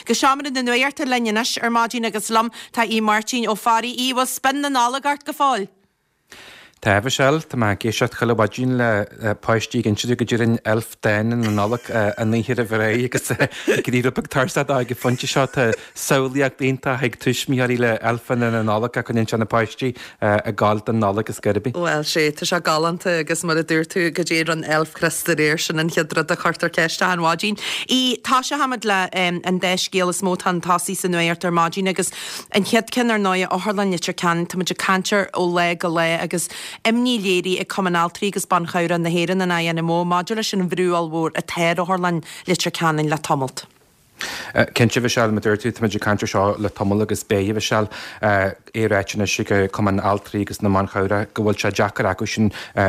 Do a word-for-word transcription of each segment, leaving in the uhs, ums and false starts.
go seaamar na nuirta lenenas ar mádín agus lam tá í Martin ó farí í was spen na nálagart go fáil. Tá bhsel tá má géisiat chalabadín le páistí gin siú go dtírin elf dain na nálach a níhir a bhré agus gríúpag tarstad a go fonti seo saoíach bínta ag tuismíarí le elfan na nálach a chun se na páistí a gáil an nála is garbí. Well sé tá se galanta agus mar a dúir tú go dé an elf crestaréir sin an cheadra a chartar ceiste an mádín. Í tá se hamad le an deis gélas mó an tasí san nuirtar mádín agus an chead cin ar náide áthlan nitir can tá muidir cantar ó le go le agus Imní léirí ag commonaltrí agus banchaúra na héan na na mó máidir sin bhrúalhór a téir ó Harlan litir canin le tomult. Kense bh seall maidir tú meidir cantar seo le tomul agus bé bh seall éráitina si go cuman altrí agus na man chaura go bhfuil se Jackar acu sin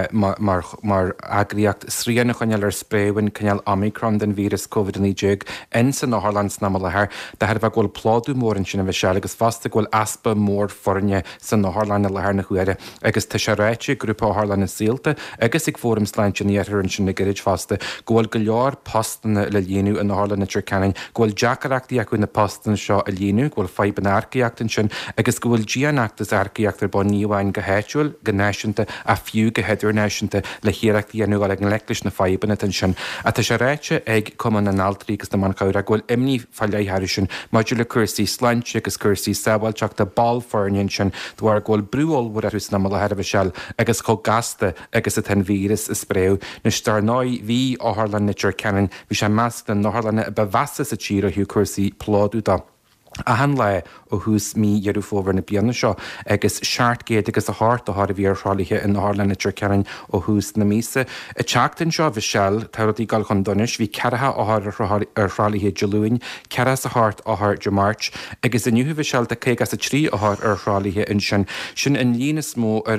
mar agriíocht sríanna chuineal ar spréhain cinneal Omicron den vírus COVID níé in san na Harlands na lethir, de head bh ghfuil pládú mór an sinna bh seall agus fasta ghfuil aspa mór forne san na Harlan na lethir na chuire, agus tá se réite grúpa Harlan na síalta agus ag fórums leintníar an sin na gairid fasta ghfuil go leor postanna le dhéanú in na Harlan na Turcanin ghfuil Jackarachtaí acu na postan seo a líú ghfuil feib an arcaíachtain sin agus go bhfuil díanachtas arcaíachtar ba níomhhain go héitiúil go náisiúnta a fiú go heidir náisiúnta le hiíachtaí anú ag an leiclis na feibanna an sin. A tá sé réite ag cuman an altarí agus na man chaura ghfuil imní feileithir sin maidir le cursaí sláinte agus cursaí sábhailteach de ball fornin sin dúar ghfuil brúolhúir arús na le herbh seall agus có gasta agus a ten vírus is spréú na star náid hí ó Harlan na Turcanin bhí sé meas den nó Harlanna a bevasta sa tíra hiú cursaí pládú da. A han le ó hús mí dhearú fóver na bíanana seo agus seaartgéad agus a háart a thar a bhí arthrálaithe in Harlan na Turcanin ó hús na mísa. I teachtain seo bhí seall tairtí gal chun donis bhí ceatha áthir arthrálaithe deúin, ceras a háart áthir de March, agus iniuú bhí seall de chégas a trí áthir arthrálaithe in sin sin in línas mó ar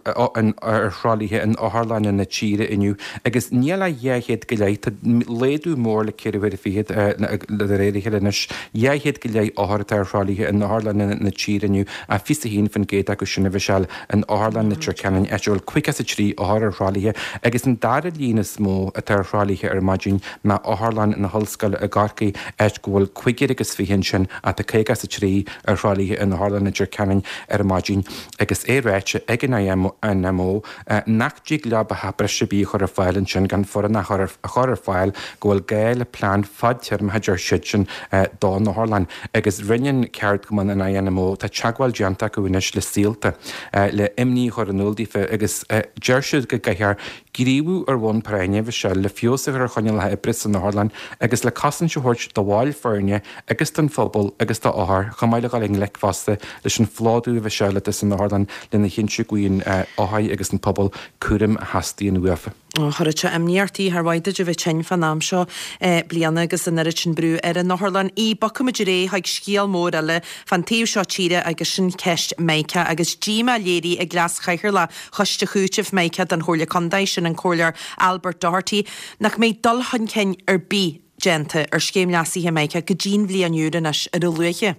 arthrálaithe in Harlan na tíre inniu, agus níla dhéhéad go léit léadú mór le céirhir fiad le réirithe lenis dhéhéad go léit áthart arthrálaithe in Harlan na tíireniu a fi a hín fan géad agus sinna bhí seall in Harlan na Turcanin eisiúil cuiicas a trí áthir arthrálaithe agus an dar línas mó a tarthrálaithe ar maidin me Harlan na hallscoil a garcaí eit ghfuil cuiigir agus fihin sin a tá chégas a trí arthrálaithe in Harlan na Turcanin ar maidin agus é réite ag an mó nachdí leab a hapra sibí chur a fáilin sin gan for na chur a fáil ghfuil géile plán fadtear me heidir siid sin dá na Harlan agus rinnean ceart go man in A N M O tá teagháil deanta go bhuinis le síalta le imní chur an nóldífa agus deirsiúd go gaithear gríú ar bhain praine bhí se le fiosah ar chuineal le ibris in Harlan agus le casan se thuirt do bháil fearne agus den fphobal agus tá áthir chamáile gáil ag lecfasta leis an fládú bhí se le in Harlan lena chinse goin áhaid agus an pobl cuarim a hastíí an uafa. Thirte imníartí ar bhaide de bheith tein fan am seo bliana agus in sin brú ar an Harlan í bacimiid ré haag scíal mór eile fan taobh seo tíre agus sin ceist méice agus díma léirí ag glas chaichar le chuiste chúiteh méice den chóirla condáis sin an chóirlear Albert Doherty nach méid dul chun cin ar bí gente ar scéim leasíthe méice go dín bblianúran ar a luiche.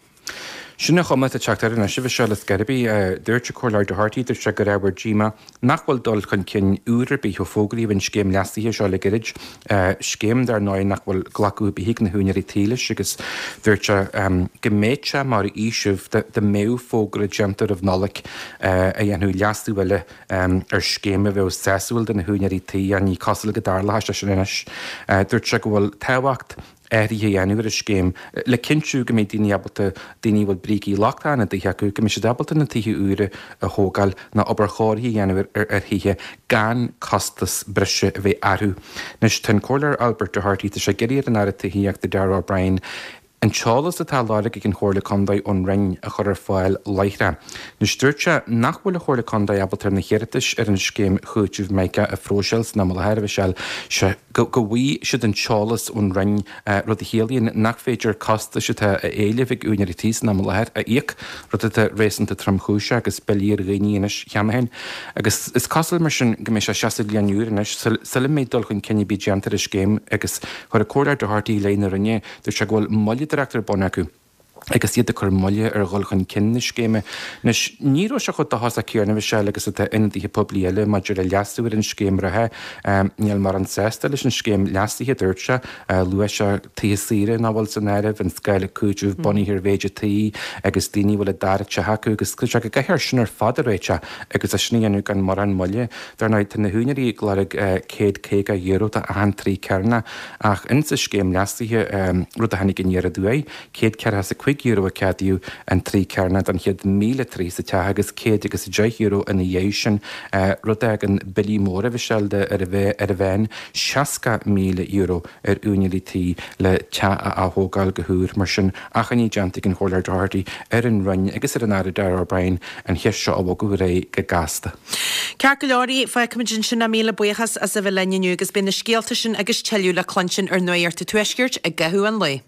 Sinna chumma a teachtar na si bh se le scarabí dúirte choir Doherty idir se go raibhar díma nachhfuil dul chun cin úra bí fógraí bhain scéim leasíthe seo le gairid scéim dar náid nachhfuil glaú bíhiic na húnar í tíiles agus dúirte go méidse mar ísih de méh fógra gentar ah nolach a dhéanú leasú bhile ar scéime bheith séúil den na húnar í tí a ní cosla go darla sin inis. Dúirte go bhfuil tehacht éí dhéanú a scéim le cinú go méid daoine abalta daoine bhfuil bríí lachtána d heacu go mis dabalta na tithe úra a thógáil na obair chóirí dhéanamh ar hithe gan costas brise a bheith airú. Nes ten cóir Albert Doherty tá sé geiríar an air tithaíach de Darragh O'Brien an teolalas atá lára ag an chóirla condaid ón ring a chur ar fáil leithre. Nus dúirte nachhfuil a chóirla condaid abaltar na chéiritas ar an scéim chuútih meice a fróseils na malthir seall se go bhí siad an teolalas ón ring rud a chéalaíonn nach féidir costa si a éilehigh únar tí na malthir a íoc rud a réanta tramchúise agus beíar réíonis cheamhain. agus is cosal mar sin go mé se seaasa leanúris sila méid dul chun cenne bí gentar a scéim agus chur a cóir Doherty léna rinne dú se ghfuil molle director bon acu agus iad chur molle ar ghil chun cinne scéime. Nes níró se chud a has a céarna bh se agus a inadíthe poblíile maidir a leasúir an scéimrathe níl mar an sésta leis an scéim leasíthe dúirte luas se tíosíre náhil san airh an scaile cúidúh bonníhir véide taí agus daoine bhfuil a dairte haú agus se go gaiir sin ar fada réite agus a sníanú gan mar an molle dar ná na húnairí gláig céad céga euro a an trí cearna ach in sa scéim leasíthe rud a hanig gnéar a dúé céad cear has a chuig euro a cadú an trí cearna an chiad míle trí sa te agus céad agus dé euro in dhé sin rud ag an bilí móra bhí seilde ar a bheith ar a bhein seaca míle euro ar únilítí le te a áthógáil gothúr mar sin achan ní deanta an hóir dáirtaí ar an rinne agus ar an air deir brain an heis seo a go ré go gasta. Cear go leorí fe cumidjin sin na míle buchas as a bheith leniu agus bína scéalta sin agus teú le clansin ar nuirta tuisgirt a gathú an lei.